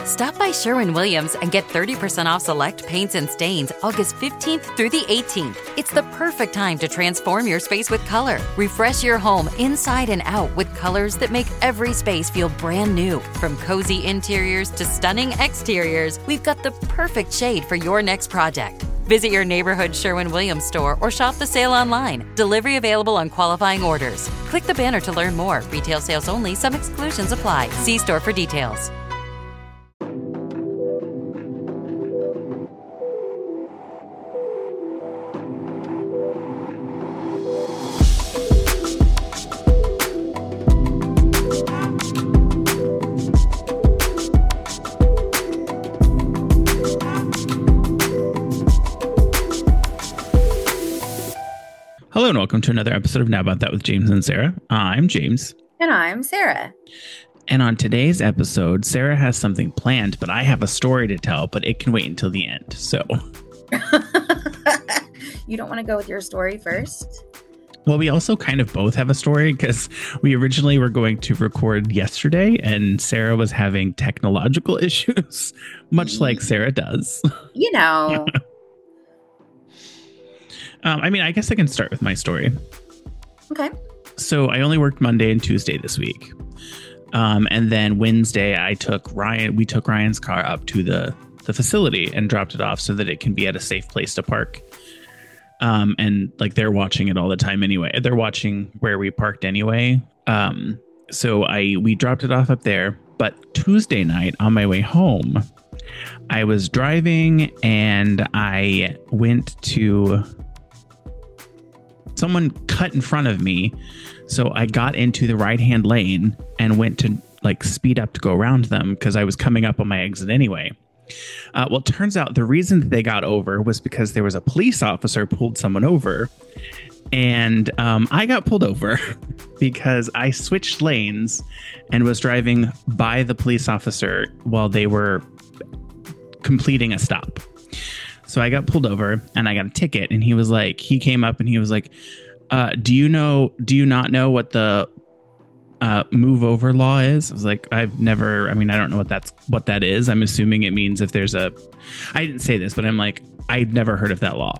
Stop by Sherwin-Williams and get 30% off select paints and stains August 15th through the 18th. It's the perfect time to transform your space with color. Refresh your home inside and out with colors that make every space feel brand new. From cozy interiors to stunning exteriors, we've got the perfect shade for your next project. Visit your neighborhood Sherwin-Williams store or shop the sale online. Delivery available on qualifying orders. Click the banner to learn more. Retail sales only. Some exclusions apply. See store for details. Hello and welcome to another episode of Now About That with James and Sarah. I'm James. And I'm Sarah. And on today's episode, Sarah has something planned, but I have a story to tell, but it can wait until the end. So You don't want to go with your story first? Well, we also kind of both have a story because we originally were going to record yesterday and Sarah was having technological issues, much like Sarah does. You know. I guess I can start with my story. Okay. So I only worked Monday and Tuesday this week. And then Wednesday, we took Ryan's car up to the facility and dropped it off so that it can be at a safe place to park. And like they're watching it all the time anyway. They're watching where we parked anyway. So we dropped it off up there. But Tuesday night on my way home, I was driving and I went to... Someone cut in front of me, so I got into the right-hand lane and went to speed up to go around them because I was coming up on my exit anyway. Well, it turns out the reason that they got over was because there was a police officer pulled someone over, and I got pulled over because I switched lanes and was driving by the police officer while they were completing a stop. So I got pulled over and I got a ticket, and he came up and he was like, do you not know what the move over law is? I was like, I don't know what that is. I'm assuming it means if there's I didn't say this, but I'm like, I'd never heard of that law.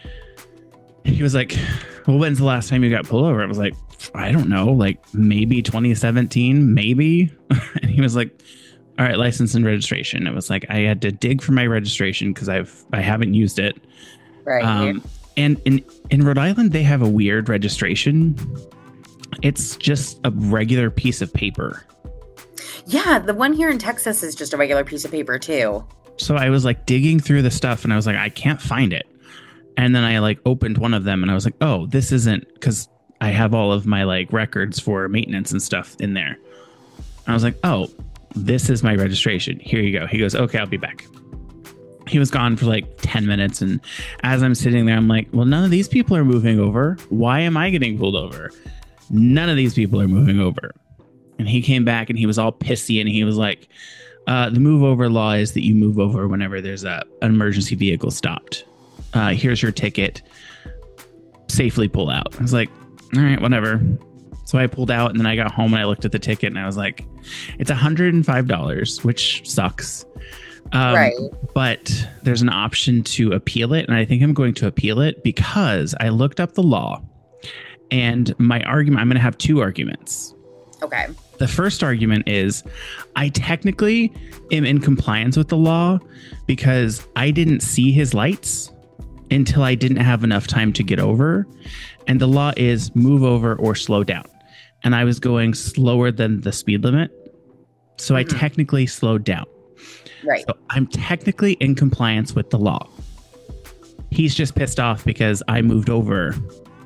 He was like, well, when's the last time you got pulled over? I was like, I don't know, maybe 2017, maybe. And he was like, all right, license and registration. It was like I had to dig for my registration because I haven't used it. Right. And in Rhode Island, they have a weird registration. It's just a regular piece of paper. Yeah, the one here in Texas is just a regular piece of paper too. So I was digging through the stuff and I was like, I can't find it. And then I opened one of them and I was like, oh, this isn't, because I have all of my records for maintenance and stuff in there. And I was like, oh, this is my registration. Here you go. He goes, okay, I'll be back. He was gone for 10 minutes. And as I'm sitting there, I'm like, well, none of these people are moving over. Why am I getting pulled over? None of these people are moving over. And he came back and he was all pissy. And he was like, the move over law is that you move over whenever there's an emergency vehicle stopped. Here's your ticket. Safely pull out. I was like, all right, whatever. So I pulled out and then I got home and I looked at the ticket and I was like, it's $105, which sucks. Right. But there's an option to appeal it. And I think I'm going to appeal it because I looked up the law and my argument, I'm going to have two arguments. Okay. The first argument is I technically am in compliance with the law because I didn't see his lights until I didn't have enough time to get over. And the law is move over or slow down. And I was going slower than the speed limit. So I technically slowed down. Right. So I'm technically in compliance with the law. He's just pissed off because I moved over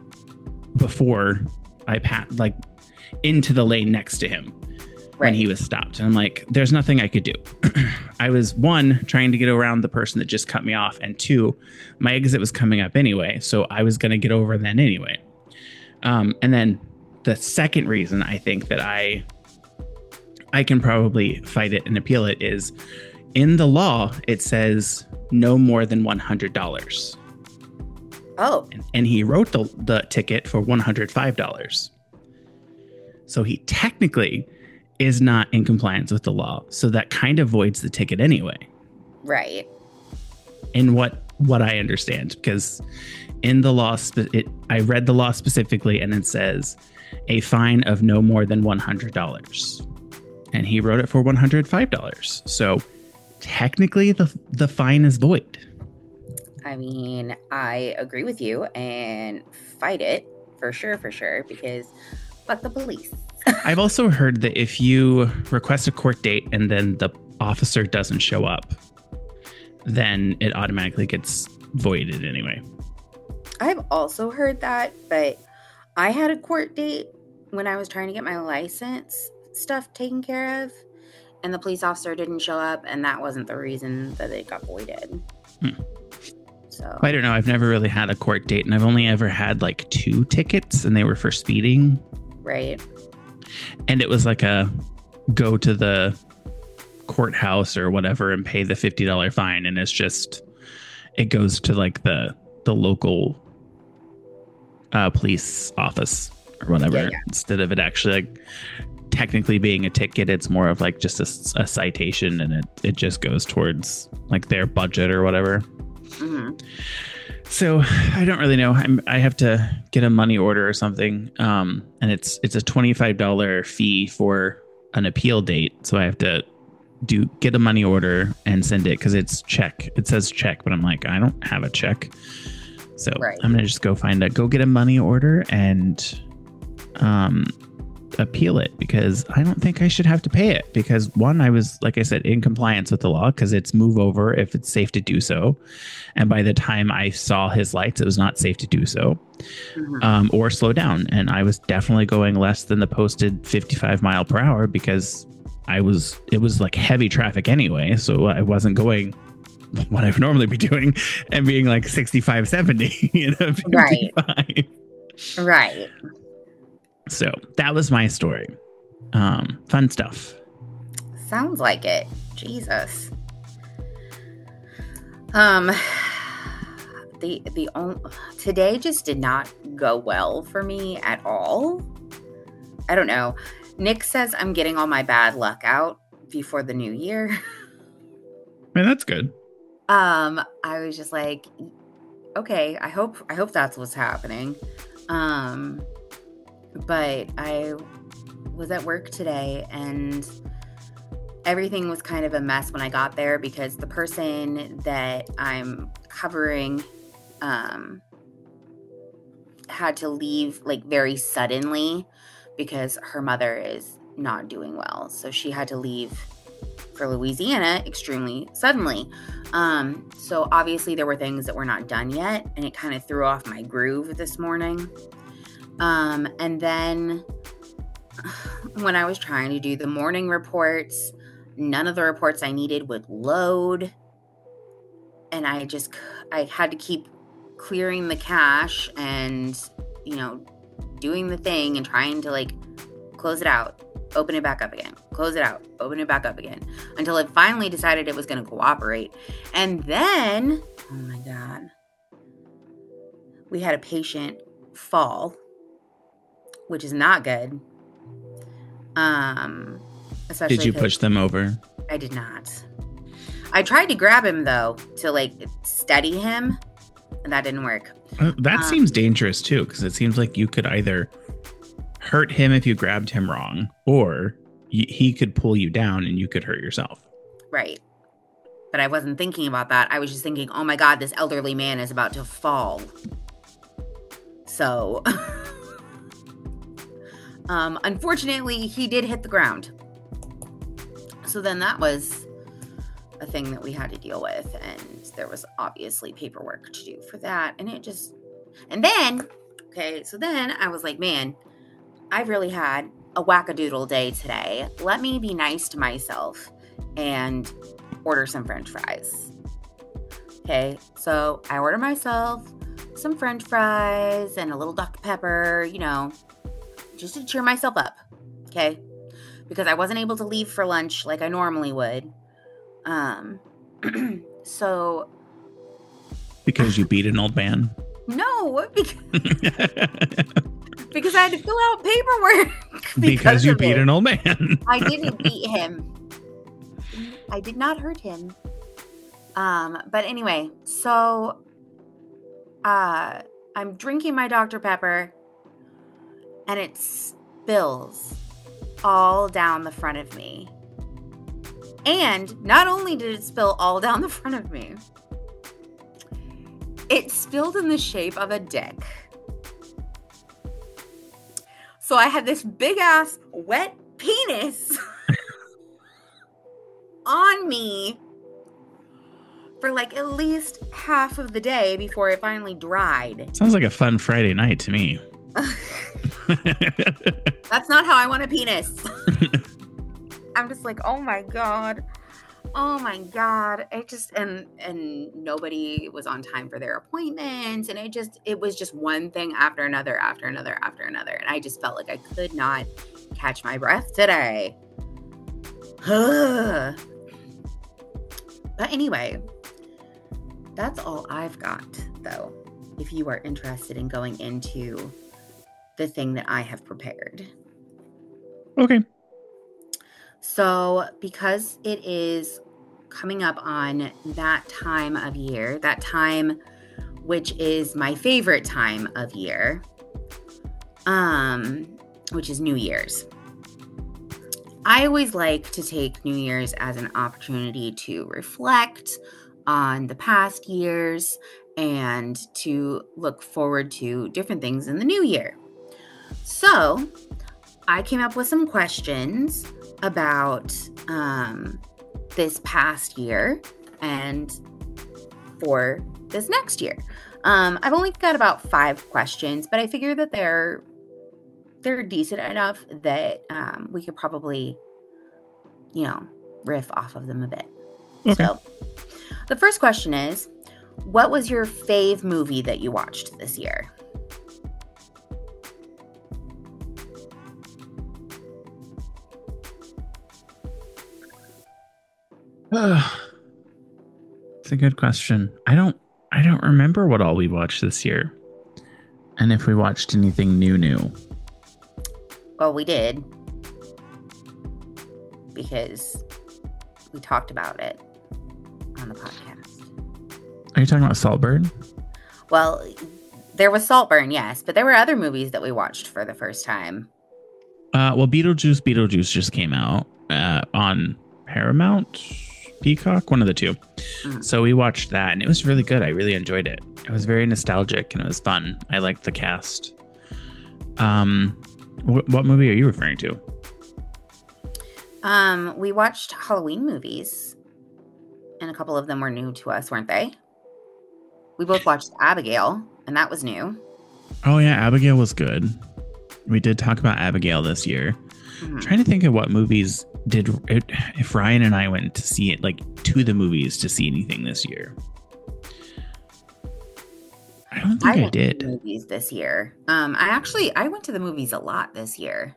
before I passed into the lane next to him when he was stopped. And I'm like, there's nothing I could do. I was one, trying to get around the person that just cut me off. And two, my exit was coming up anyway. So I was going to get over then anyway. And then the second reason I think that I can probably fight it and appeal it is in the law, it says no more than $100. Oh. And he wrote the ticket for $105. So he technically is not in compliance with the law. So that kind of voids the ticket anyway. Right. In what I understand, because in the law, I read the law specifically, and it says a fine of no more than $100. And he wrote it for $105. So technically the fine is void. I mean, I agree with you and fight it for sure, because fuck the police. I've also heard that if you request a court date and then the officer doesn't show up, then it automatically gets voided anyway. I've also heard that, but I had a court date when I was trying to get my license stuff taken care of, and the police officer didn't show up, and that wasn't the reason that it got voided. So I don't know. I've never really had a court date, and I've only ever had like 2 tickets, and they were for speeding. Right. And it was like a go to the courthouse or whatever and pay the $50 fine, and it's just it goes to like the local police office or whatever. Instead of it actually like technically being a ticket, it's more of like just a citation, and it just goes towards like their budget or whatever. Mm-hmm. So I don't really know. I have to get a money order or something, and it's a $25 fee for an appeal date. So I have to get a money order and send it because it's check. It says check, but I'm like, I don't have a check. So I'm gonna just go get a money order and appeal it, because I don't think I should have to pay it, because one, I was, like I said, in compliance with the law because it's move over if it's safe to do so, and by the time I saw his lights, it was not safe to do so. Mm-hmm. Or slow down, and I was definitely going less than the posted 55 mile per hour because it was like heavy traffic anyway, so I wasn't going what I would normally be doing and being like 65, 70, you know, 55. Right. So that was my story. Fun stuff. Sounds like it. Jesus. Today just did not go well for me at all. I don't know. Nick says I'm getting all my bad luck out before the new year. Man, that's good. I was just like, okay, I hope that's what's happening. But I was at work today and everything was kind of a mess when I got there because the person that I'm covering had to leave like very suddenly because her mother is not doing well. So she had to leave for Louisiana extremely suddenly. So obviously there were things that were not done yet, and it kind of threw off my groove this morning. And then when I was trying to do the morning reports, none of the reports I needed would load. And I had to keep clearing the cache and, doing the thing and trying to like close it out, open it back up again, close it out, open it back up again, until it finally decided it was going to cooperate. And then, oh my God, we had a patient fall, which is not good. Especially did you push them over? I did not. I tried to grab him though to like steady him, and that didn't work. That seems dangerous too, because it seems like you could either hurt him if you grabbed him wrong, or he could pull you down and you could hurt yourself. Right. But I wasn't thinking about that. I was just thinking, oh my God, this elderly man is about to fall. So, unfortunately, he did hit the ground. So then that was a thing that we had to deal with. And there was obviously paperwork to do for that. And then I was like, man, I've really had a wackadoodle day today. Let me be nice to myself and order some French fries. Okay, so I order myself some French fries and a little Dr. Pepper, just to cheer myself up. Okay, because I wasn't able to leave for lunch like I normally would. So. Because you beat an old man? No, Because I had to fill out paperwork. Because you beat it. an old man. I didn't beat him. I did not hurt him. But anyway, so I'm drinking my Dr. Pepper and it spills all down the front of me. And not only did it spill all down the front of me, it spilled in the shape of a dick. So I had this big ass wet penis on me for like at least half of the day before it finally dried. Sounds like a fun Friday night to me. That's not how I want a penis. I'm just like, oh my God. It just, and nobody was on time for their appointments. And it was just one thing after another. And I just felt like I could not catch my breath today. But anyway, that's all I've got, though, if you are interested in going into the thing that I have prepared. Okay. So, because it is coming up on that time of year, that time which is my favorite time of year, which is New Year's. I always like to take New Year's as an opportunity to reflect on the past years and to look forward to different things in the new year. So, I came up with some questions about this past year and for this next year. I've only got about 5 questions, but I figure that they're decent enough that we could probably, riff off of them a bit. Okay. So, the first question is, what was your fave movie that you watched this year? It's a good question. I don't remember what all we watched this year. And if we watched anything new. Well, we did. Because we talked about it on the podcast. Are you talking about Saltburn? Well, there was Saltburn, yes, but there were other movies that we watched for the first time. Well, Beetlejuice just came out on Paramount, Peacock, one of the two. Mm. So we watched that, and it was really good. I really enjoyed it. It was very nostalgic, and it was fun. I liked the cast. What movie are you referring to? We watched Halloween movies, and a couple of them were new to us, weren't they? We both watched Abigail, and that was new. Oh yeah, Abigail was good. We did talk about Abigail this year. Mm-hmm. I'm trying to think of what movies if Ryan and I went to see it, like to the movies to see anything this year. I don't think I did. To the movies this year. I went to the movies a lot this year.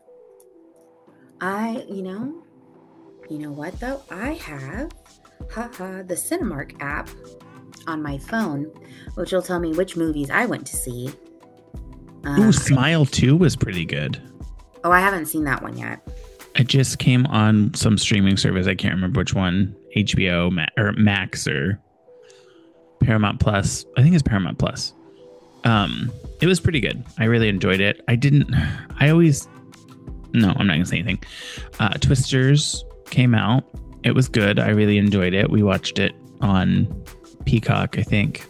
You know what though? I have, the Cinemark app on my phone, which will tell me which movies I went to see. Smile 2 was pretty good. Oh, I haven't seen that one yet. It just came on some streaming service. I can't remember which one. HBO or Max or Paramount Plus. I think it's Paramount Plus. It was pretty good. I really enjoyed it. No, I'm not going to say anything. Twisters came out. It was good. I really enjoyed it. We watched it on Peacock, I think.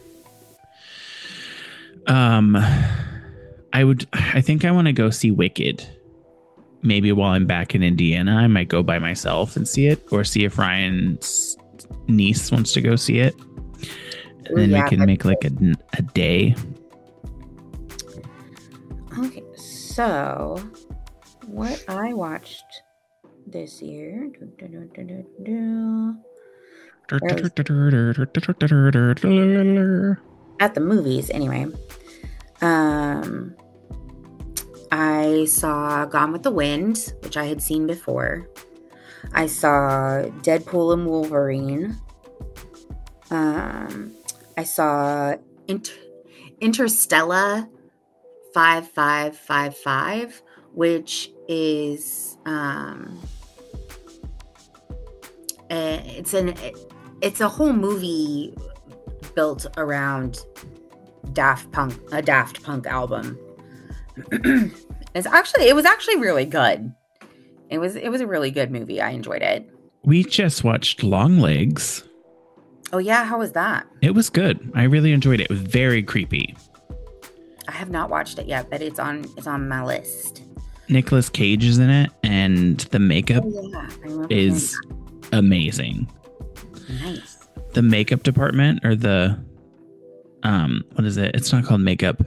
I think I want to go see Wicked. Maybe while I'm back in Indiana, I might go by myself and see it, or see if Ryan's niece wants to go see it. And then we can make like a day. Okay, so what I watched this year. At the movies, anyway. I saw Gone with the Wind, which I had seen before. I saw Deadpool and Wolverine. I saw Interstellar 5555, which is it's a whole movie built around a Daft Punk album. It was actually really good. It was a really good movie. I enjoyed it. We just watched Longlegs. Oh yeah, how was that? It was good. I really enjoyed it. It was very creepy. I have not watched it yet, but it's on my list. Nicolas Cage is in it, and the makeup is amazing. Nice. The makeup department, or the what is it? It's not called makeup.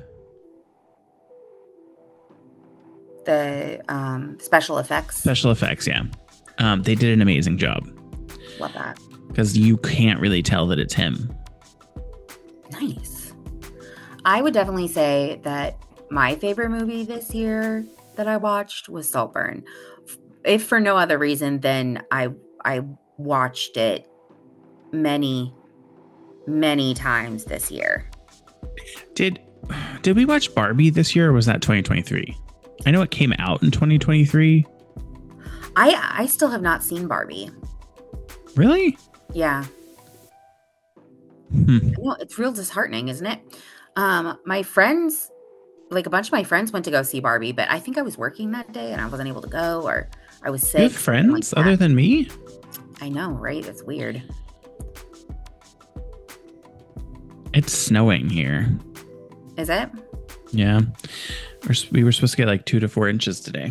The special effects. Special effects, yeah. They did an amazing job. Love that. Because you can't really tell that it's him. Nice. I would definitely say that my favorite movie this year that I watched was Saltburn. If for no other reason than I watched it many, many times this year. Did we watch Barbie this year, or was that 2023? I know it came out in 2023. I still have not seen Barbie. Really? Yeah. Well, it's real disheartening, isn't it? My friends, like a bunch of my friends went to go see Barbie, but I think I was working that day and I wasn't able to go, or I was sick. You have friends other than me? I know, right? It's weird. It's snowing here. Is it? Yeah. We were supposed to get like 2 to 4 inches today.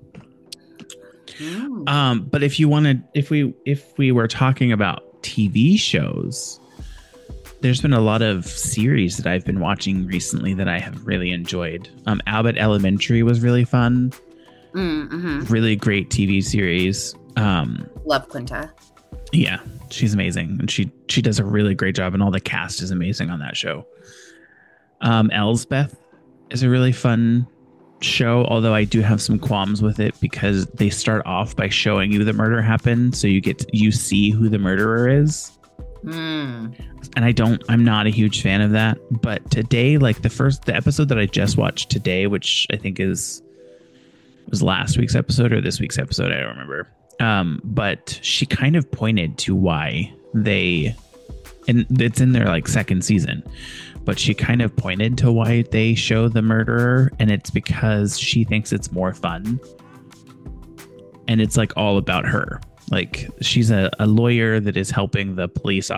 But if we were talking about TV shows, there's been a lot of series that I've been watching recently that I have really enjoyed. Abbott Elementary was really fun. Really great TV series. Love Quinta. Yeah, she's amazing, and she does a really great job, and all the cast is amazing on that show. Elsbeth is a really fun show, although I do have some qualms with it because they start off by showing you the murder happened, so you see who the murderer is. And I'm not a huge fan of that. But today, like the episode that I just watched today, which I think was last week's episode or this week's episode, I don't remember. But she kind of pointed to why and it's in their like second season, but she kind of pointed to why they show the murderer, and it's because she thinks it's more fun. And it's like all about her. Like she's a lawyer that is helping the police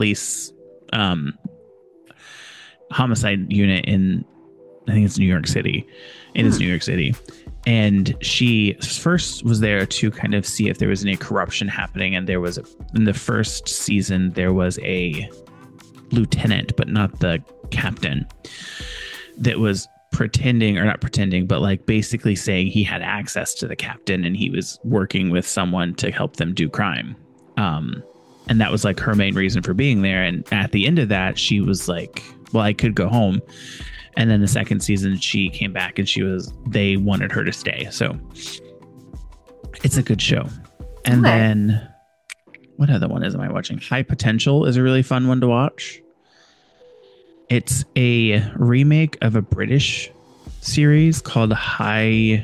homicide unit in, I think it's New York City. It is New York City. And she first was there to kind of see if there was any corruption happening. And in the first season, there was a lieutenant, but not the captain, that was not pretending, but like basically saying he had access to the captain and he was working with someone to help them do crime. And that was like her main reason for being there. And at the end of that, she was like, well, I could go home. And then the second season, she came back and they wanted her to stay. So it's a good show. And then what other one am I watching? High Potential is a really fun one to watch. It's a remake of a British series called High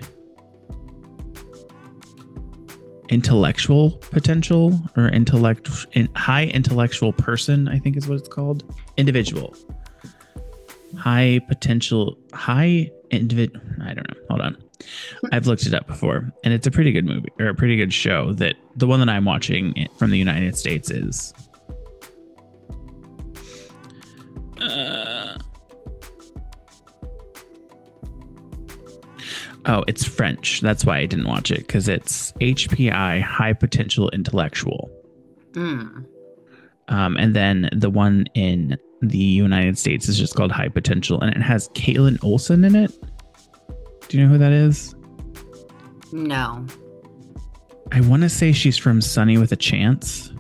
Intellectual Potential, or High Intellectual Person, I think is what it's called. Individual. I don't know. Hold on. I've looked it up before, and it's a pretty good movie, or a pretty good show. That the one that I'm watching from the United States is it's French. That's why I didn't watch it, because it's HPI, High Potential Intellectual. And then the one in the United States is just called High Potential, and it has Caitlin Olsen in it. Do you know who that is? No. I want to say she's from Sunny with a Chance.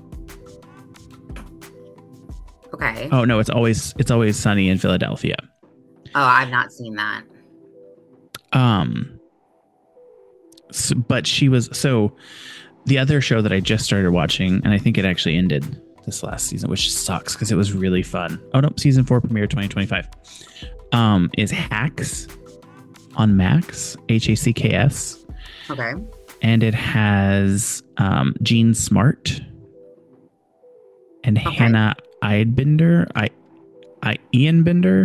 Okay. Oh no, it's always Sunny in Philadelphia. Oh, I've not seen that. But she was the other show that I just started watching, and I think it actually ended this last season, which sucks because it was really fun. Oh no, season 4 premiere 2025. Is Hacks. on Max, Hacks. Okay. And it has Jean Smart and Hannah Eidbinder. Ian Bender.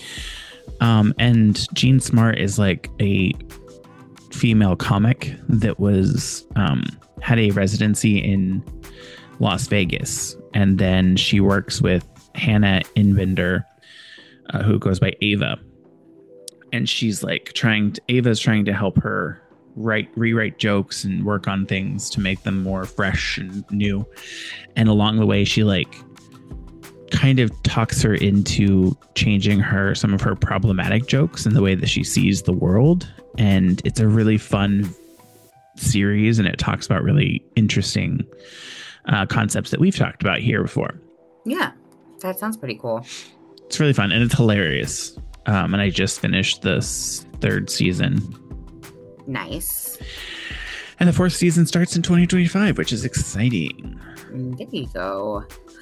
And Jean Smart is like a female comic that was had a residency in Las Vegas, and then she works with Hannah Inbender, who goes by Ava, and she's like Ava's trying to help her rewrite jokes and work on things to make them more fresh and new, and along the way she like kind of talks her into changing some of her problematic jokes and the way that she sees the world. And it's a really fun series, and it talks about really interesting concepts that we've talked about here before. Yeah, that sounds pretty cool. It's really fun and it's hilarious. And I just finished this 3rd season. Nice. And the 4th season starts in 2025, which is exciting. There you go.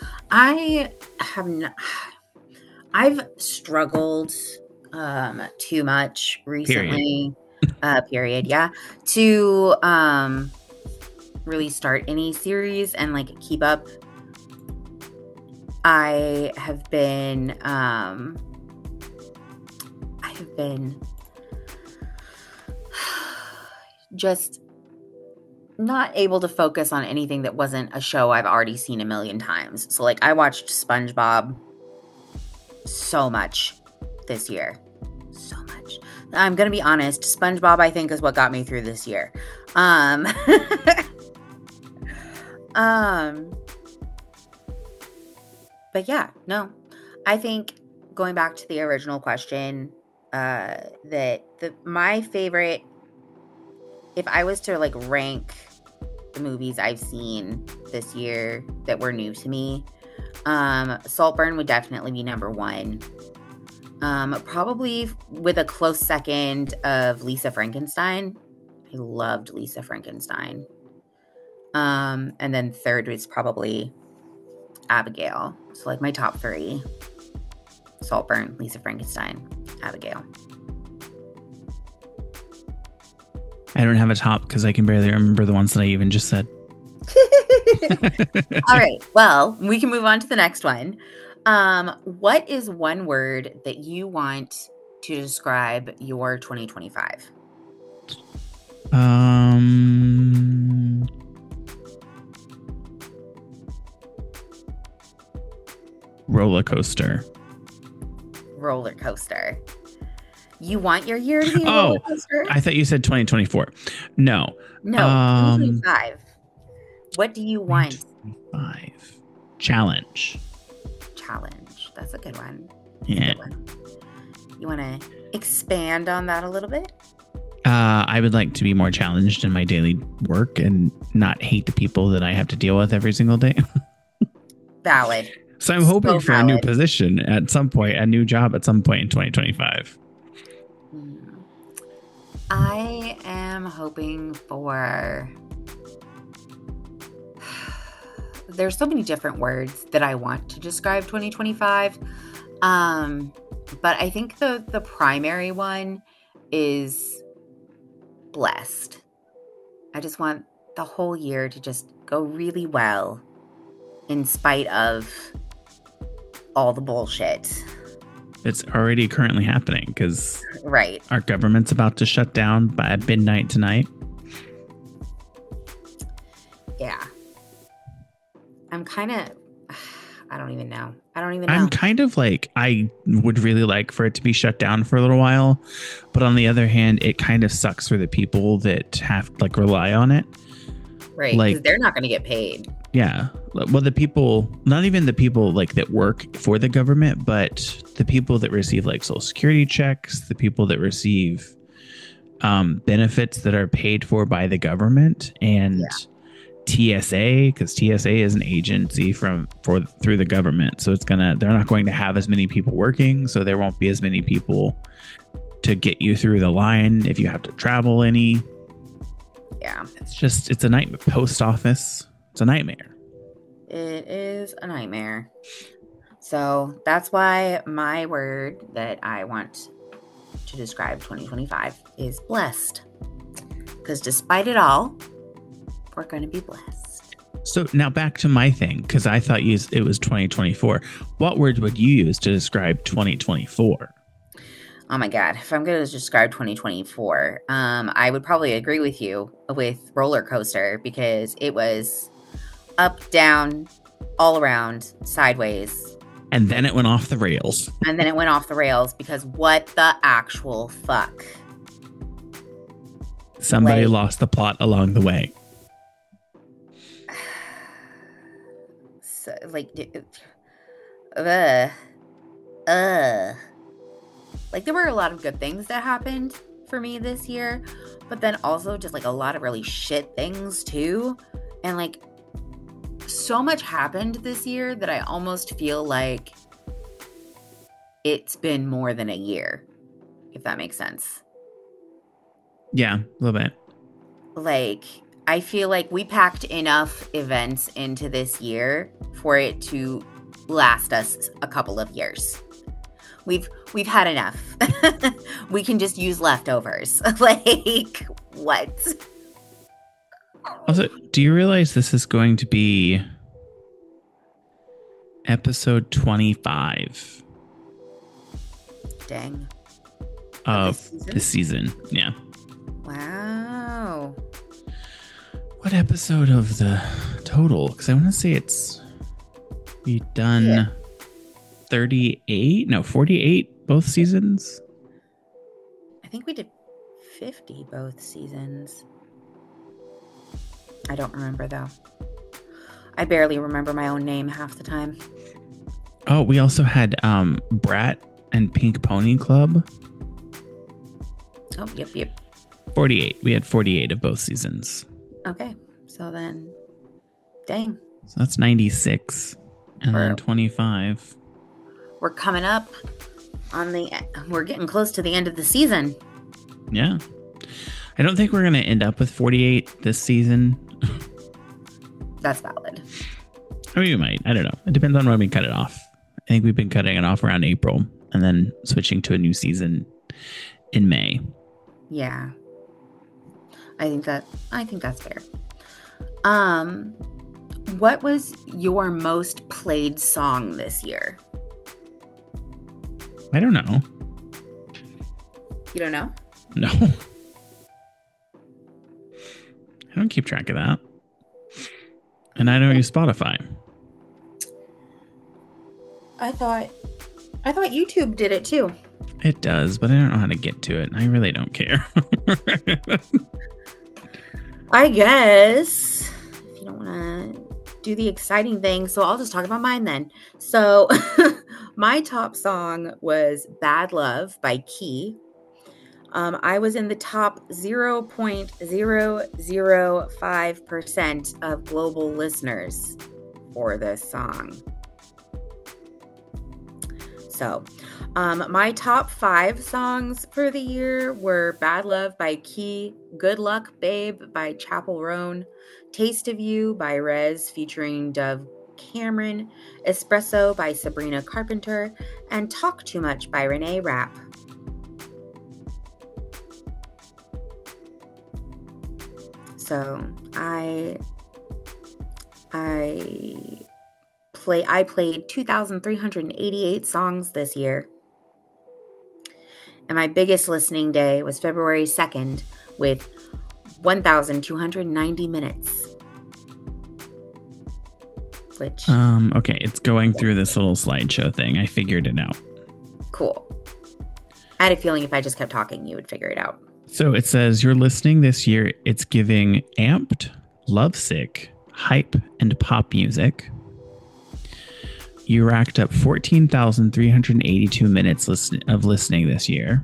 I've struggled too much recently. Period. Yeah. To really start any series and like keep up. I have been just not able to focus on anything that wasn't a show I've already seen a million times. So like I watched SpongeBob so much this year. So much. I'm going to be honest, SpongeBob I think is what got me through this year. But yeah, no. I think going back to the original question, my favorite, if I was to like rank the movies I've seen this year that were new to me, Saltburn would definitely be number 1. Probably with a close second of Lisa Frankenstein. I loved Lisa Frankenstein. And then 3rd was probably Abigail. So like my top 3: Saltburn, Lisa Frankenstein, Abigail. I don't have a top because I can barely remember the ones that I even just said. All right. Well, we can move on to the next one. What is one word that you want to describe your 2025? Roller coaster. Roller coaster. You want your year to be a roller coaster? I thought you said 2024. No. No, 2025. What do you want? 2025. Challenge. That's a good one. Yeah. You want to expand on that a little bit? I would like to be more challenged in my daily work and not hate the people that I have to deal with every single day. Valid. So I'm hoping for a new position at some point, a new job at some point in 2025. I am hoping for... There's so many different words that I want to describe 2025. But I think the primary one is blessed. I just want the whole year to just go really well in spite of all the bullshit. It's already currently happening because right. Our government's about to shut down by midnight tonight. Yeah. I'm kind of, I don't even know. I'm kind of like, I would really like for it to be shut down for a little while. But on the other hand, it kind of sucks for the people that have like rely on it. Right. Because they're not going to get paid. Yeah. Well, the people, not even the people like that work for the government, but the people that receive like Social Security checks, the people that receive benefits that are paid for by the government, and TSA, because TSA is an agency through the government. So they're not going to have as many people working. So there won't be as many people to get you through the line if you have to travel any. Yeah. It's a nightmare. Post office. It's a nightmare. It is a nightmare. So that's why my word that I want to describe 2025 is blessed. Because despite it all, we're going to be blessed. So now back to my thing, because I thought it was 2024. What word would you use to describe 2024? Oh my God. If I'm going to describe 2024, I would probably agree with you with roller coaster, because it was up, down, all around, sideways. And then it went off the rails. And then it went off the rails because what the actual fuck? Somebody lost the plot along the way. So, like there were a lot of good things that happened for me this year, but then also just like a lot of really shit things too. And like so much happened this year that I almost feel like it's been more than a year, if that makes sense. Yeah, a little bit. Like, I feel like we packed enough events into this year for it to last us a couple of years. We've had enough. We can just use leftovers. Like, what? Also, do you realize this is going to be episode 25? Dang. Of this season? Yeah. Wow. What episode of the total? Because I want to say we've done 38? No, 48 both seasons. I think we did 50 both seasons. I don't remember, though. I barely remember my own name half the time. Oh, we also had Brat and Pink Pony Club. Oh, yep. 48. We had 48 of both seasons. Okay. So then, dang. So that's 96. And then 25. We're coming up we're getting close to the end of the season. Yeah. I don't think we're going to end up with 48 this season. That's valid. I mean, we might. I don't know. It depends on when we cut it off. I think we've been cutting it off around April and then switching to a new season in May. Yeah. I think that's fair. What was your most played song this year? I don't know. You don't know? No. I don't keep track of that. And I don't use Spotify. I thought YouTube did it too. It does, but I don't know how to get to it. I really don't care. I guess if you don't want to do the exciting thing, so I'll just talk about mine then. So my top song was Bad Love by Key. I was in the top 0.005% of global listeners for this song. So, my top 5 songs for the year were Bad Love by Key, Good Luck Babe by Chappell Roan, Taste of You by Rez featuring Dove Cameron, Espresso by Sabrina Carpenter, and Talk Too Much by Renee Rapp. So I played 2,388 songs this year. And my biggest listening day was February 2nd with 1,290 minutes. Which okay, it's going through this little slideshow thing. I figured it out. Cool. I had a feeling if I just kept talking, you would figure it out. So it says you're listening this year. It's giving amped, lovesick, hype, and pop music. You racked up 14,382 minutes of listening this year.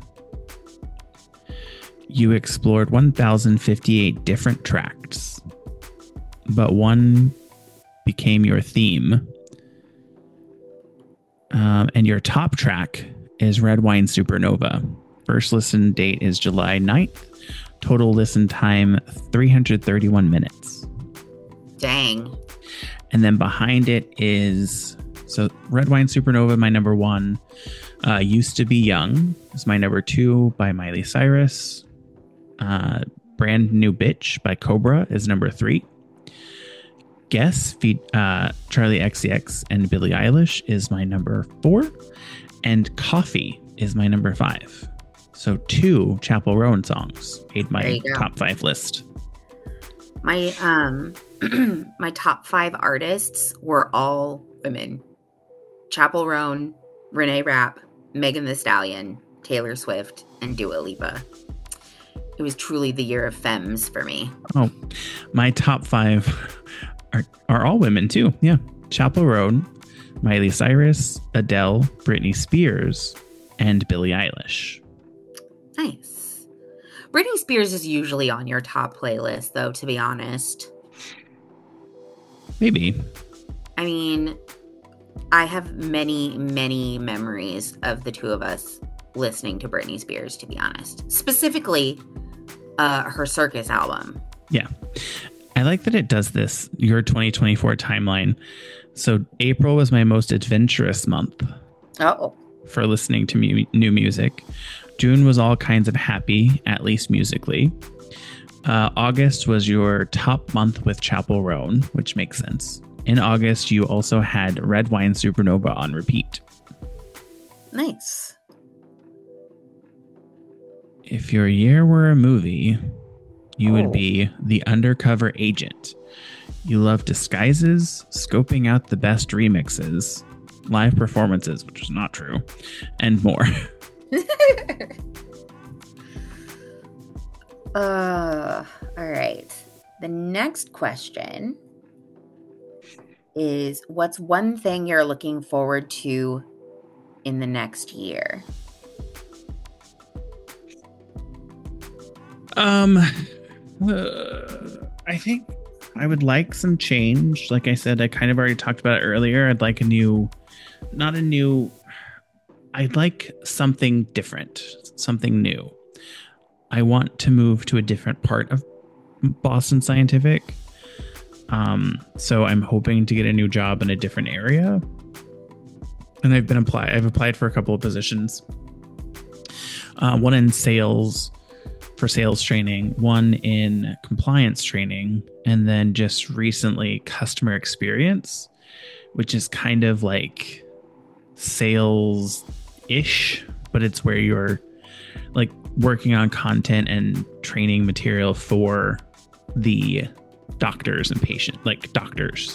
You explored 1,058 different tracks, but one became your theme. And your top track is Red Wine Supernova. First listen date is July 9th. Total listen time, 331 minutes. Dang. And then behind it is... So Red Wine Supernova, my number one. Used to Be Young is my number 2 by Miley Cyrus. Brand New Bitch by Cobra is number 3. Guess Charlie XCX and Billie Eilish is my number 4. And Coffee is my number 5. So 2 Chappell Roan songs made my top 5 list. My my top 5 artists were all women. Chappell Roan, Renee Rapp, Megan Thee Stallion, Taylor Swift, and Dua Lipa. It was truly the year of femmes for me. Oh, my top 5 are all women too. Yeah. Chappell Roan, Miley Cyrus, Adele, Britney Spears, and Billie Eilish. Nice. Britney Spears is usually on your top playlist, though, to be honest. Maybe. I mean, I have many, many memories of the two of us listening to Britney Spears, to be honest. Specifically, her Circus album. Yeah. I like that it does this, your 2024 timeline. So April was my most adventurous month for listening to new music. June was all kinds of happy, at least musically. August was your top month with Chappell Roan, which makes sense. In August, you also had Red Wine Supernova on repeat. Nice. If your year were a movie, you would be The Undercover Agent. You love disguises, scoping out the best remixes, live performances, which is not true, and more. All right. The next question is, what's one thing you're looking forward to in the next year? I think I would like some change. Like I said, I kind of already talked about it earlier. I'd like I'd like something different, something new. I want to move to a different part of Boston Scientific. So I'm hoping to get a new job in a different area. And I've applied for a couple of positions. One in sales, for sales training, one in compliance training, and then just recently customer experience, which is kind of like sales-ish, but it's where you're like working on content and training material for the doctors and doctors.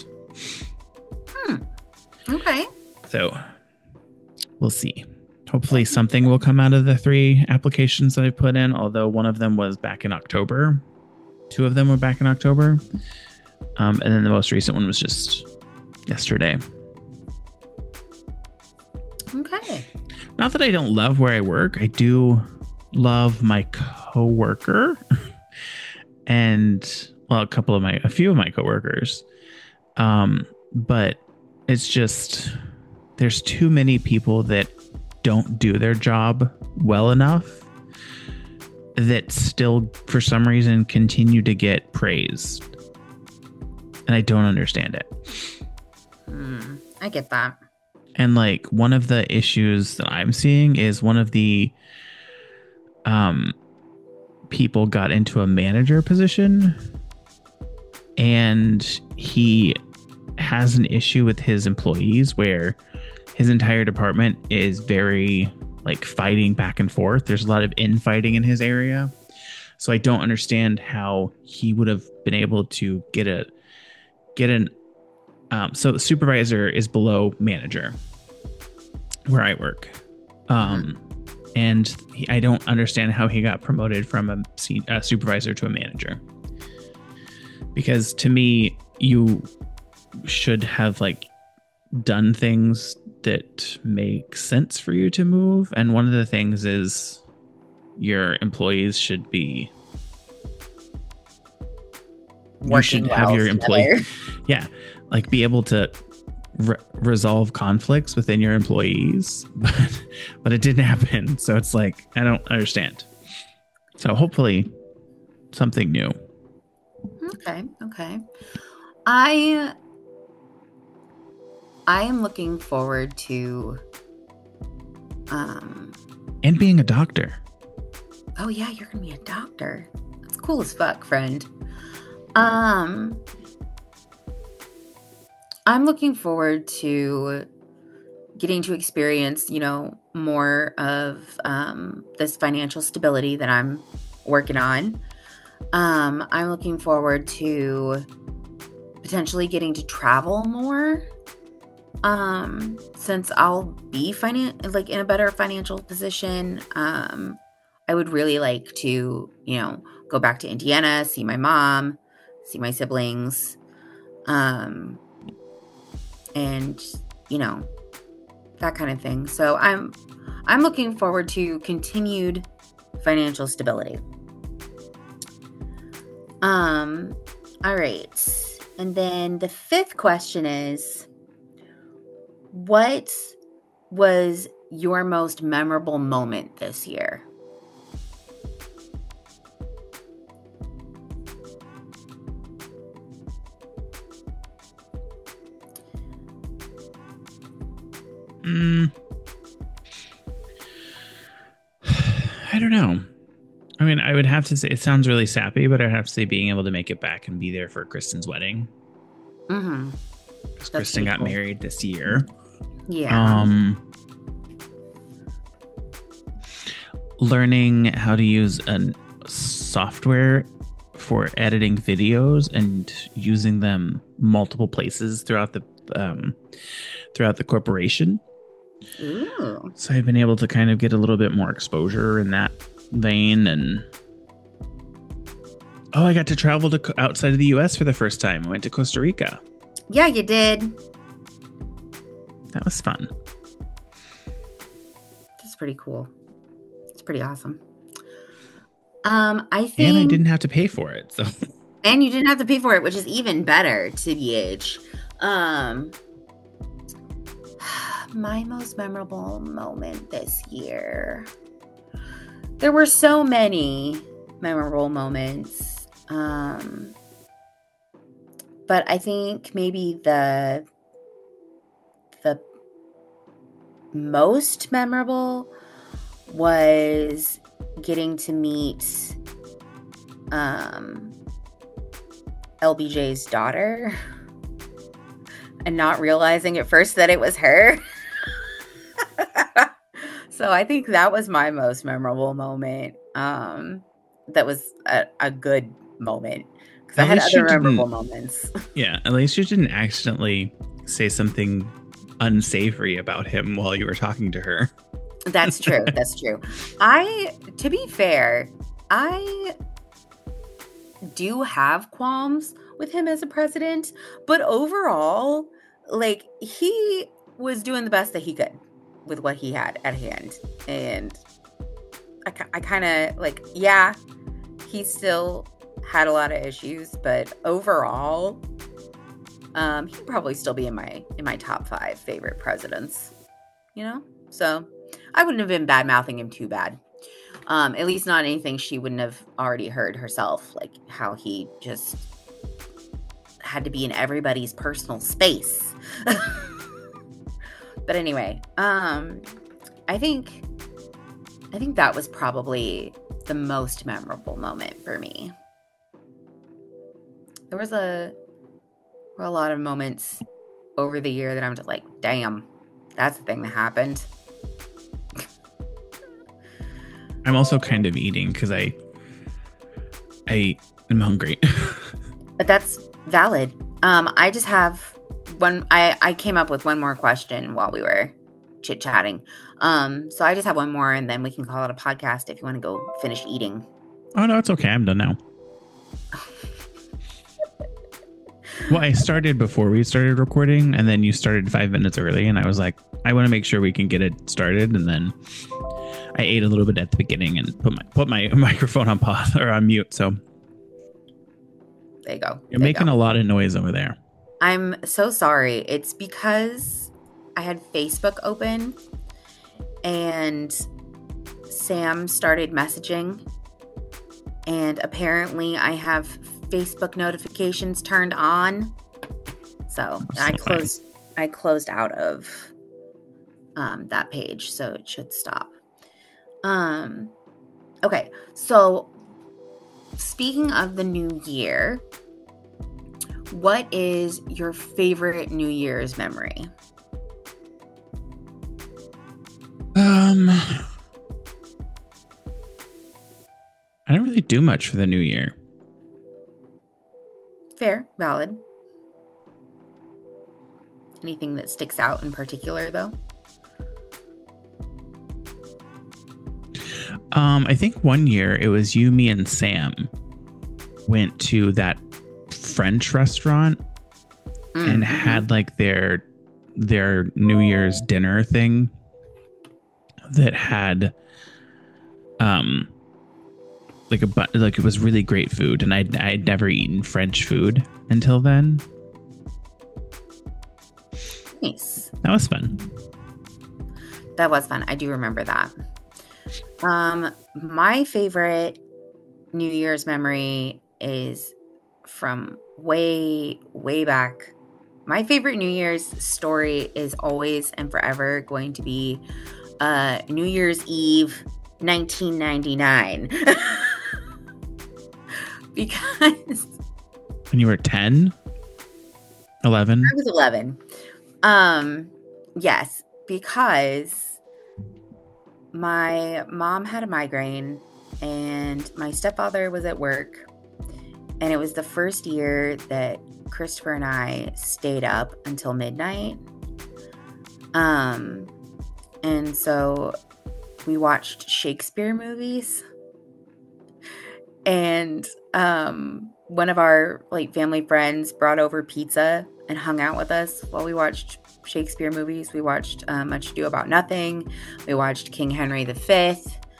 Okay. So we'll see. Hopefully something will come out of the 3 applications that I put in, although one of them was back in October. 2 of them were back in October. And then the most recent one was just yesterday. Okay. Not that I don't love where I work. I do love my coworker and, well, a few of my coworkers. But it's just, there's too many people that don't do their job well enough that still, for some reason, continue to get praised. And I don't understand it. I get that. And like one of the issues that I'm seeing is one of the people got into a manager position and he has an issue with his employees where his entire department is very like fighting back and forth. There's a lot of infighting in his area. So I don't understand how he would have been able to get an so the supervisor is below manager where I work. And I don't understand how he got promoted from a supervisor to a manager. Because to me, you should have like done things that make sense for you to move. And one of the things is your employees should be Working well together. Yeah, like be able to resolve conflicts within your employees, but it didn't happen. So it's like, I don't understand. So hopefully something new. Okay. I am looking forward to And being a doctor. Oh yeah, you're gonna be a doctor. That's cool as fuck, friend. I'm looking forward to getting to experience, more of this financial stability that I'm working on. I'm looking forward to potentially getting to travel more. Since I'll be in a better financial position. I would really like to, go back to Indiana, see my mom, see my siblings, and that kind of thing. So I'm looking forward to continued financial stability. All right. And then the fifth question is, what was your most memorable moment this year? I don't know. I mean, I would have to say, it sounds really sappy, but I'd have to say being able to make it back and be there for Kristen's wedding. Mm-hmm. Kristen got married this year. Yeah. Learning how to use a software for editing videos and using them multiple places throughout the corporation. Ooh. So I've been able to kind of get a little bit more exposure in that vein. And I got to travel to outside of the US for the first time. I went to Costa Rica. Yeah, you did. That was fun. That's pretty cool. It's pretty awesome. And I didn't have to pay for it. So. And you didn't have to pay for it, which is even better, TBH. My most memorable moment this year. There were so many memorable moments. But I think maybe the most memorable was getting to meet LBJ's daughter and not realizing at first that it was her. So I think that was my most memorable moment. That was a good moment, because I had other memorable moments. Yeah, at least you didn't accidentally say something unsavory about him while you were talking to her. That's true. That's true. To be fair, I do have qualms with him as a president, but overall, he was doing the best that he could with what he had at hand. And I kind of he still had a lot of issues, but overall, he'd probably still be in my top 5 favorite presidents, So I wouldn't have been bad-mouthing him too bad. At least not anything she wouldn't have already heard herself, like how he just had to be in everybody's personal space. But anyway, I think that was probably the most memorable moment for me. There were a lot of moments over the year that I'm just like, damn, that's the thing that happened. I'm also kind of eating because I am hungry. But that's valid. I just have one. I came up with one more question while we were chit-chatting. So I just have one more, and then we can call it a podcast if you want to go finish eating. Oh, no, it's okay. I'm done now. Well, I started before we started recording, and then you started 5 minutes early, and I was like, I want to make sure we can get it started, and then I ate a little bit at the beginning and put my microphone on pause or on mute. So there you go. You're making a lot of noise over there. I'm so sorry. It's because I had Facebook open and Sam started messaging, and apparently I have Facebook notifications turned on. So I closed out of that page, so it should stop. Okay, so speaking of the new year, what is your favorite New Year's memory? I don't really do much for the new year. Fair, valid. Anything that sticks out in particular, though? I think one year it was you, me, and Sam went to that French restaurant and had like their New Year's dinner thing that had like it was really great food, and I'd never eaten French food until then. Nice. That was fun. That was fun. I do remember that. My favorite New Year's memory is from way, way back. My favorite New Year's story is always and forever going to be New Year's Eve 1999. Because when you were 10, 11? I was 11. Yes, because my mom had a migraine and my stepfather was at work, and it was the first year that Christopher and I stayed up until midnight. And so we watched Shakespeare movies, and one of our like family friends brought over pizza and hung out with us while we watched Shakespeare movies. We watched Much Ado About Nothing. We watched King Henry V.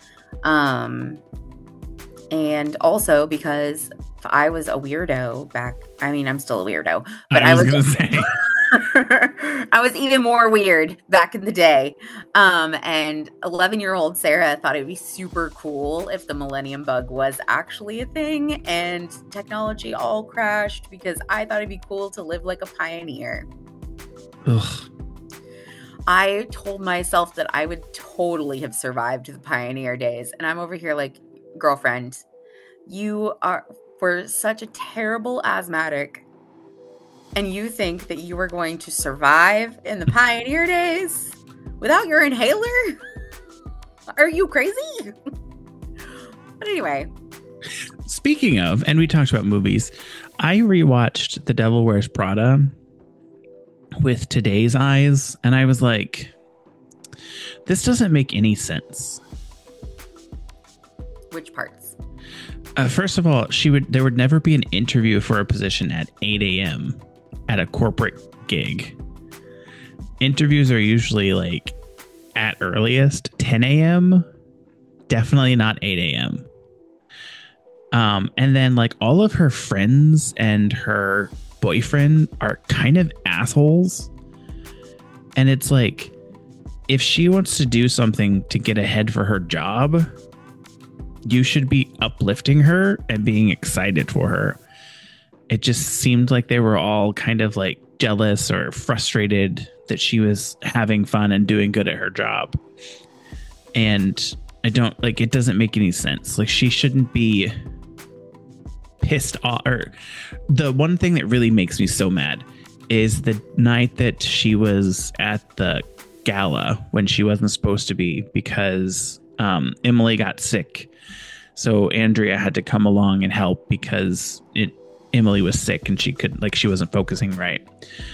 And also because I was a weirdo I'm still a weirdo, but I was gonna say. I was even more weird back in the day. And 11-year-old Sarah thought it'd be super cool if the Millennium Bug was actually a thing and technology all crashed, because I thought it'd be cool to live like a pioneer. Ugh. I told myself that I would totally have survived the pioneer days. And I'm over here like, girlfriend, you were such a terrible asthmatic, and you think that you were going to survive in the pioneer days without your inhaler? Are you crazy? But anyway. Speaking of, and we talked about movies, I rewatched The Devil Wears Prada with today's eyes, and I was like, this doesn't make any sense. Which parts? First of all, there would never be an interview for a position at 8 a.m. at a corporate gig. Interviews are usually like at earliest 10 a.m. Definitely not 8 a.m. And then like all of her friends and her boyfriend are kind of assholes. And it's like, if she wants to do something to get ahead for her job, you should be uplifting her and being excited for her. It just seemed like they were all kind of like jealous or frustrated that she was having fun and doing good at her job. And it doesn't make any sense. Like, she shouldn't be pissed off. Or the one thing that really makes me so mad is the night that she was at the gala when she wasn't supposed to be, because Emily got sick. So Andrea had to come along and help because Emily was sick and she wasn't focusing right.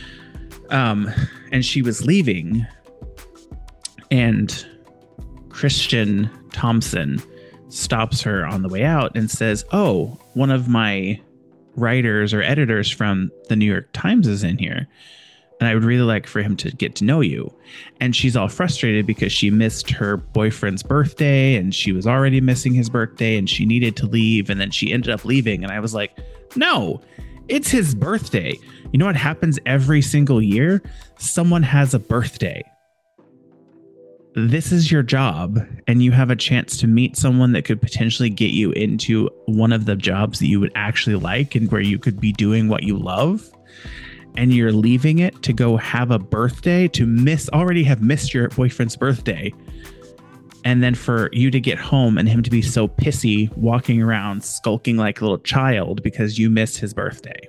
And she was leaving, and Christian Thompson stops her on the way out and says, "Oh, one of my writers or editors from the New York Times is in here, and I would really like for him to get to know you." And she's all frustrated because she missed her boyfriend's birthday, and she was already missing his birthday, and she needed to leave, and then she ended up leaving. And I was like, no, it's his birthday. You know what happens every single year? Someone has a birthday. This is your job, and you have a chance to meet someone that could potentially get you into one of the jobs that you would actually like and where you could be doing what you love. and you're leaving it to go have a birthday, already have missed your boyfriend's birthday. And then for you to get home and him to be so pissy, walking around skulking like a little child because you missed his birthday.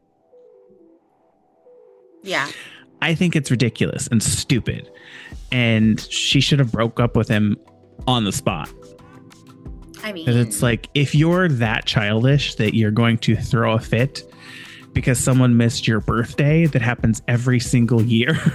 Yeah. I think it's ridiculous and stupid. And she should have broke up with him on the spot. I mean, it's like, if you're that childish that you're going to throw a fit because someone missed your birthday, that happens every single year. I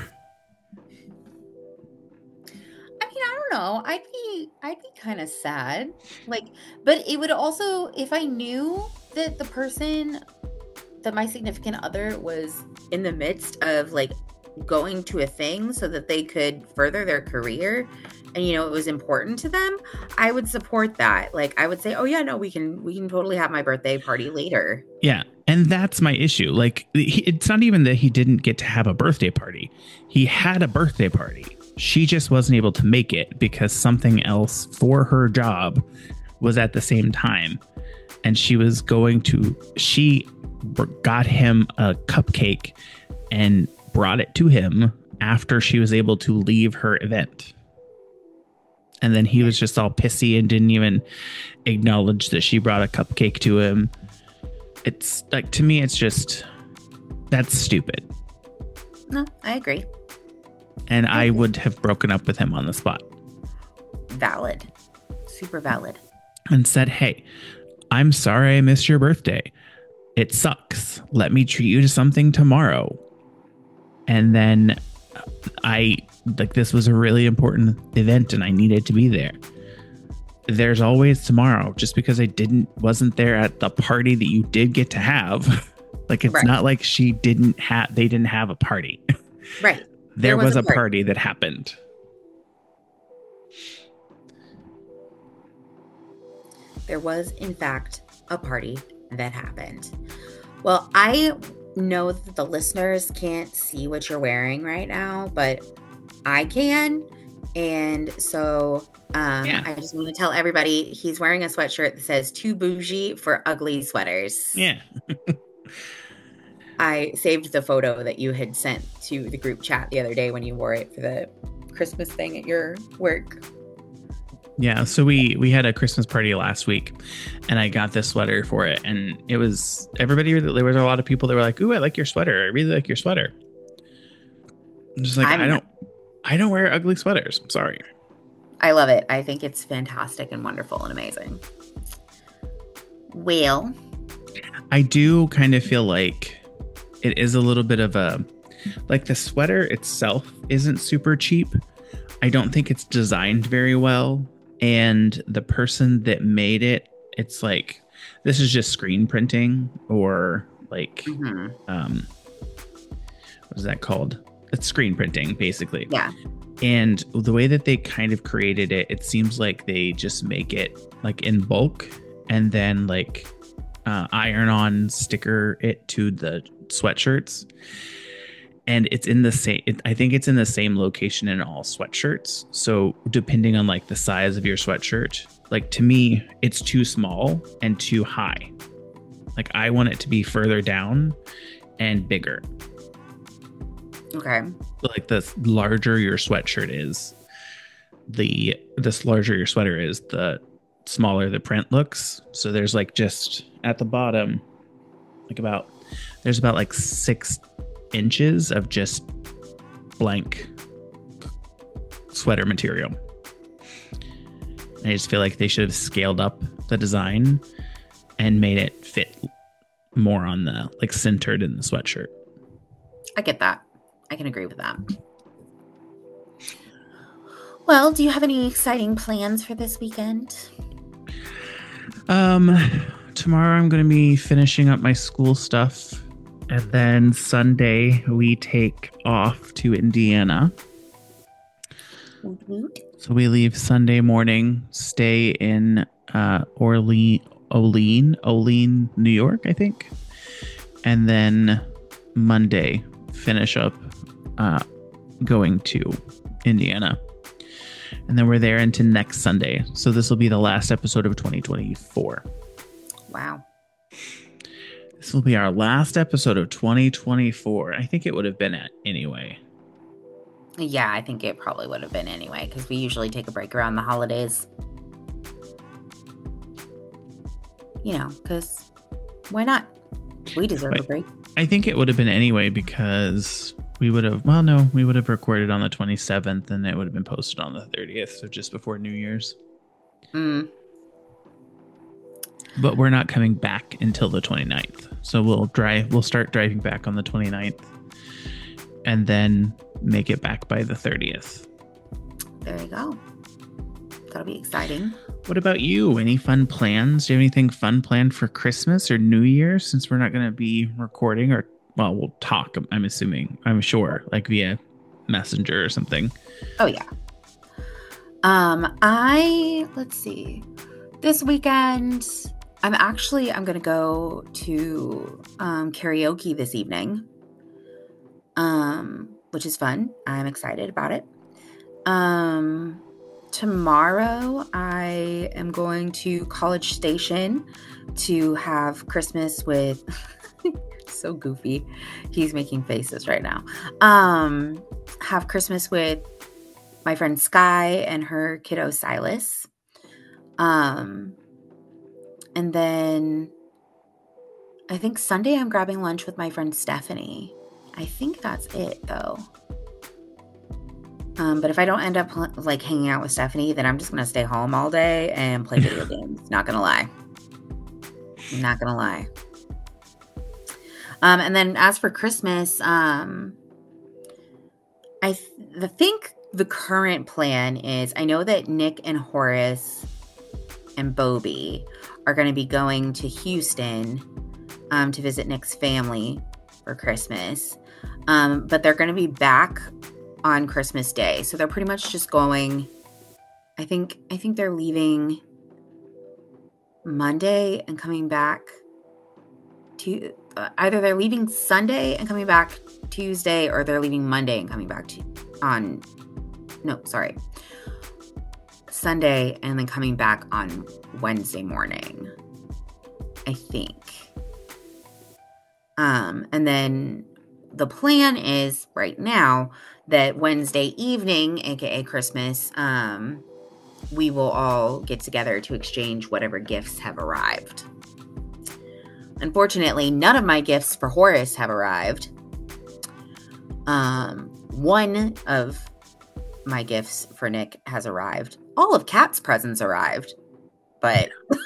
mean, I don't know. I'd be kind of sad. Like, but it would also, if I knew that the person, that my significant other was in the midst of like going to a thing so that they could further their career, and it was important to them, I would support that. Like, I would say, oh yeah, no, we can totally have my birthday party later. Yeah. And that's my issue. Like, it's not even that he didn't get to have a birthday party. He had a birthday party. She just wasn't able to make it because something else for her job was at the same time. And she got him a cupcake and brought it to him after she was able to leave her event. And then he was just all pissy and didn't even acknowledge that she brought a cupcake to him. It's like, to me, it's just, that's stupid. No, I agree. And I would have broken up with him on the spot. Valid. Super valid. And said, hey, I'm sorry I missed your birthday. It sucks. Let me treat you to something tomorrow. And then this was a really important event and I needed to be there. There's always tomorrow. Just because I wasn't there at the party that you did get to have. Like, it's not like they didn't have a party. Right. There was a party that happened. There was, in fact, a party that happened. Well, I know that the listeners can't see what you're wearing right now, but I can. And so I just want to tell everybody he's wearing a sweatshirt that says "Too bougie for ugly sweaters." Yeah. I saved the photo that you had sent to the group chat the other day when you wore it for the Christmas thing at your work. Yeah, so we had a Christmas party last week, and I got this sweater for it, and it was there was a lot of people that were like, "Ooh, I like your sweater. I really like your sweater." I'm just like, I don't wear ugly sweaters. I'm sorry. I love it. I think it's fantastic and wonderful and amazing. Well, I do kind of feel like it is a little bit of like the sweater itself isn't super cheap. I don't think it's designed very well. And the person that made it, it's like, this is just screen printing or like, what is that called? It's screen printing, basically. Yeah. And the way that they kind of created it, it seems like they just make it like in bulk and then like iron on sticker it to the sweatshirts. And it's in the same, I think it's in the same location in all sweatshirts. So depending on like the size of your sweatshirt, like to me, it's too small and too high. Like I want it to be further down and bigger. Okay. Like the larger your sweatshirt is, the larger your sweater is, the smaller the print looks. So there's like just at the bottom, there's about like 6 inches of just blank sweater material. I just feel like they should have scaled up the design and made it fit more on the like centered in the sweatshirt. I get that. I can agree with that. Well, do you have any exciting plans for this weekend? Tomorrow I'm going to be finishing up my school stuff. And then Sunday we take off to Indiana. So we leave Sunday morning, stay in Olean, New York, I think. And then Monday finish up going to Indiana. And then we're there into next Sunday. So this will be the last episode of 2024. Wow. This will be our last episode of 2024. I think it would have been anyway. Yeah, I think it probably would have been anyway, because we usually take a break around the holidays. You know, because why not? We deserve a break. I think it would have been anyway because we would have recorded on the 27th and it would have been posted on the 30th, so just before New Year's. But we're not coming back until the 29th. So we'll start driving back on the 29th and then make it back by the 30th. There you go. That'll be exciting. What about you? Any fun plans? Do you have anything fun planned for Christmas or New Year, since we're not going to be recording? Or, well, we'll talk, I'm sure, like via Messenger or something. Oh, yeah. Let's see. This weekend, I'm going to go to karaoke this evening, which is fun. I'm excited about it. Tomorrow, I am going to College Station to have Christmas with... so goofy. He's making faces right now. Have Christmas with my friend Sky and her kiddo Silas. And then I think Sunday I'm grabbing lunch with my friend Stephanie. I think that's it, though. But if I don't end up hanging out with Stephanie, then I'm just going to stay home all day and play video games. Not going to lie. And then as for Christmas, I think the current plan is, I know that Nick and Horace and Bobby are going to be going to Houston to visit Nick's family for Christmas. But they're going to be back on Christmas Day. So they're pretty much just going, I think they're leaving Monday and coming back to either they're leaving Sunday and coming back Tuesday, or they're leaving Monday and coming back Sunday and then coming back on Wednesday morning, I think. And then the plan is right now that Wednesday evening, aka Christmas, we will all get together to exchange whatever gifts have arrived. Unfortunately, none of my gifts for Horace have arrived. One of my gifts for Nick has arrived. All of Kat's presents arrived. But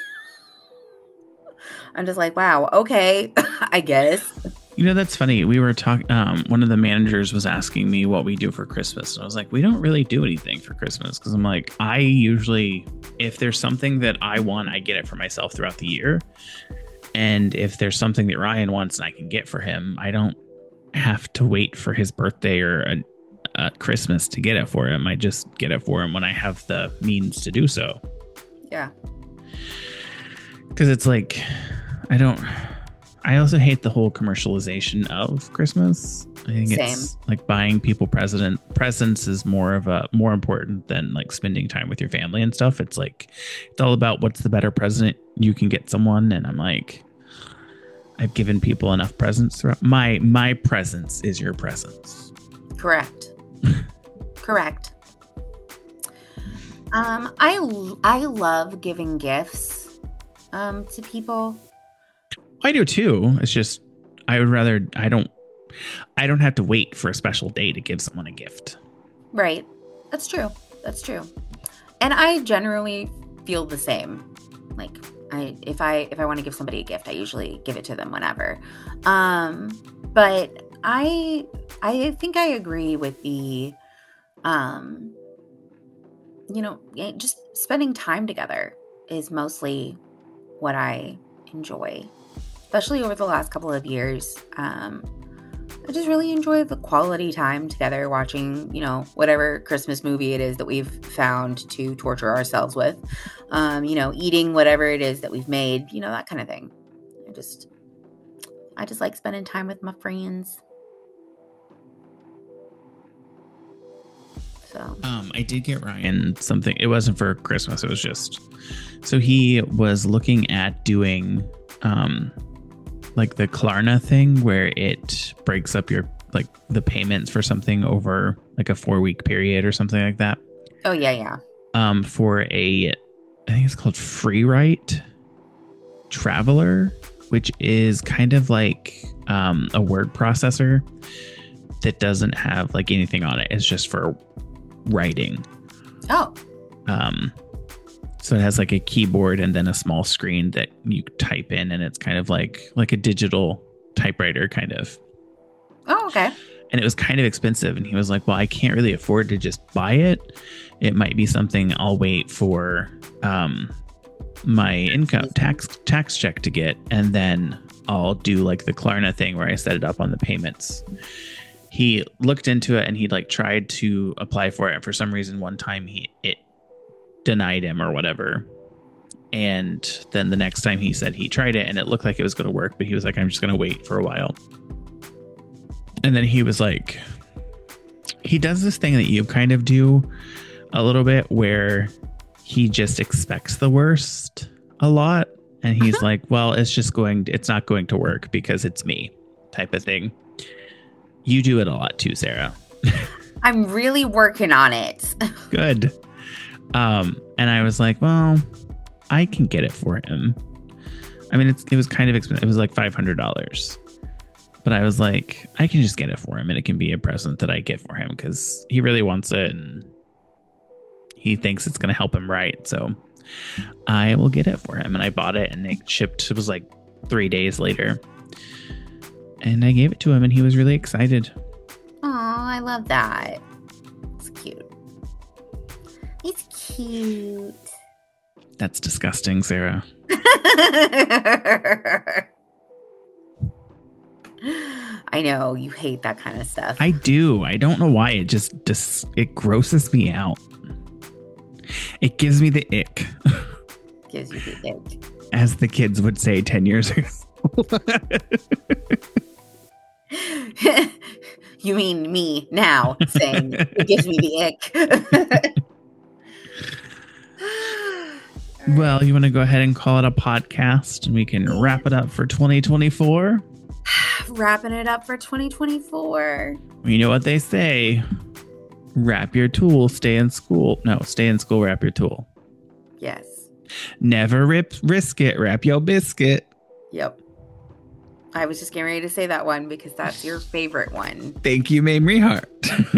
I'm just like, wow, okay, I guess. You know, that's funny. We were talking, one of the managers was asking me what we do for Christmas. And I was like, we don't really do anything for Christmas. Because I'm like, I usually, if there's something that I want, I get it for myself throughout the year. And if there's something that Ryan wants and I can get for him, I don't have to wait for his birthday or a Christmas to get it for him. I just get it for him when I have the means to do so. Yeah. Because it's like, I also hate the whole commercialization of Christmas. I think it's like buying people presents is more important than like spending time with your family and stuff. It's like, it's all about what's the better present you can get someone. And I'm like, I've given people enough presents throughout. My presence is your presence. Correct. I love giving gifts to people. I do too. It's just I don't have to wait for a special day to give someone a gift. Right. That's true. And I generally feel the same. Like if I want to give somebody a gift, I usually give it to them whenever. But I think I agree with the just spending time together is mostly what I enjoy. Especially over the last couple of years. I just really enjoy the quality time together watching, whatever Christmas movie it is that we've found to torture ourselves with. Eating whatever it is that we've made, that kind of thing. I just like spending time with my friends. So I did get Ryan something. It wasn't for Christmas. It was just, so he was looking at doing like the Klarna thing where it breaks up your like the payments for something over like a 4-week period or something like that. Oh yeah. For I think it's called Freerite Traveler, which is kind of like a word processor that doesn't have like anything on it. It's just for writing. Oh. So it has like a keyboard and then a small screen that you type in, and it's kind of like a digital typewriter kind of. Oh, okay. And it was kind of expensive. And he was like, well, I can't really afford to just buy it. It might be something I'll wait for my income tax check to get. And then I'll do like the Klarna thing where I set it up on the payments. He looked into it and he like tried to apply for it. And for some reason, one time it denied him or whatever. And then the next time he said he tried it and it looked like it was going to work, but he was like, I'm just going to wait for a while. And then he was like, he does this thing that you kind of do a little bit where he just expects the worst a lot. And he's like, well, it's not going to work because it's me type of thing. You do it a lot too, Sarah. I'm really working on it. Good. And I was like, well, I can get it for him. I mean, it was kind of expensive. It was like $500. But I was like, I can just get it for him and it can be a present that I get for him because he really wants it and he thinks it's going to help him write. So I will get it for him. And I bought it and it shipped. It was like 3 days later. And I gave it to him and he was really excited. Oh, I love that. It's cute. It's cute. That's disgusting, Sarah. I know you hate that kind of stuff. I do. I don't know why. It just it grosses me out. It gives me the ick. Gives you the ick. As the kids would say 10 years ago. You mean me now saying it gives me the ick. Well, you want to go ahead and call it a podcast and we can wrap it up for 2024? Wrapping it up for 2024. You know what they say. Wrap your tool, stay in school. No, stay in school, wrap your tool. Yes. Never risk it, wrap your biscuit. Yep. I was just getting ready to say that one because that's your favorite one. Thank you, Mamrie Hart.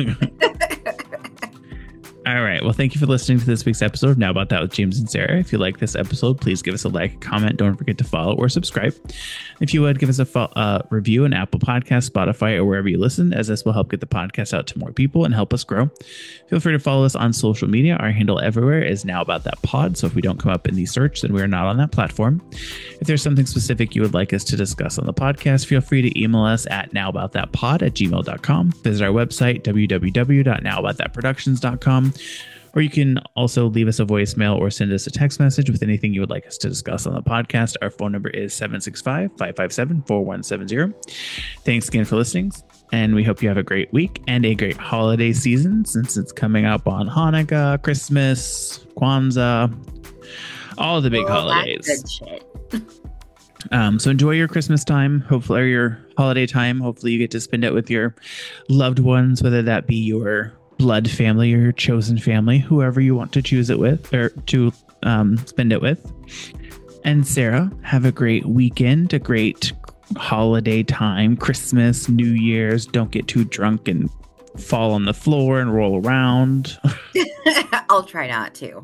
All right. Well, thank you for listening to this week's episode of Now About That with James and Sarah. If you like this episode, please give us a like, comment. Don't forget to follow or subscribe. If you would, give us a review on Apple Podcasts, Spotify, or wherever you listen, as this will help get the podcast out to more people and help us grow. Feel free to follow us on social media. Our handle everywhere is Now About That Pod. So if we don't come up in the search, then we're not on that platform. If there's something specific you would like us to discuss on the podcast, feel free to email us at nowaboutthatpod@gmail.com. Visit our website, www.nowaboutthatproductions.com. Or you can also leave us a voicemail or send us a text message with anything you would like us to discuss on the podcast. Our phone number is 765-557-4170. Thanks again for listening, and we hope you have a great week and a great holiday season since it's coming up on Hanukkah, Christmas, Kwanzaa, all the big holidays. That's good shit. So enjoy your Christmas time, hopefully, or your holiday time. Hopefully you get to spend it with your loved ones, whether that be your blood family or your chosen family, whoever you want to choose it with or to spend it with. And Sarah, have a great weekend, a great holiday time, Christmas, New Year's. Don't get too drunk and fall on the floor and roll around. I'll try not to.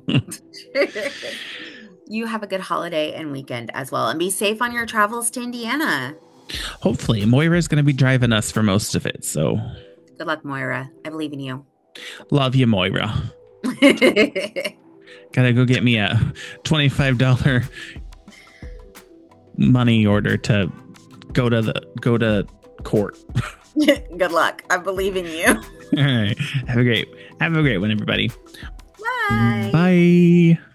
You have a good holiday and weekend as well, and be safe on your travels to Indiana. Hopefully. Moira is going to be driving us for most of it, so good luck, Moira. I believe in you. Love you, Moira. Gotta go get me a $25 money order to go to court. Good luck. I believe in you. All right. Have a great one, everybody. Bye. Bye.